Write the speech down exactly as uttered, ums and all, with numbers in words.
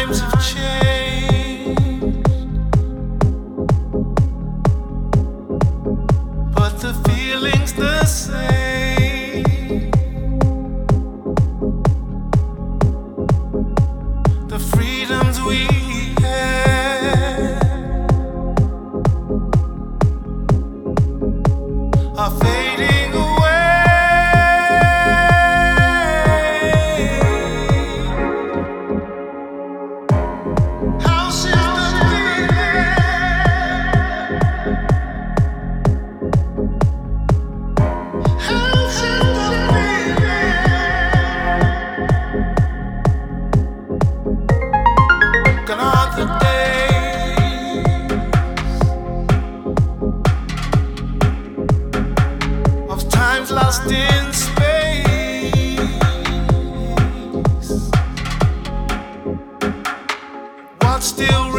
times have changed, but the feeling's the same. The freedoms we had are fading away. How's it the feeling? How's it the feeling? Gone are the days of times lost in space. What still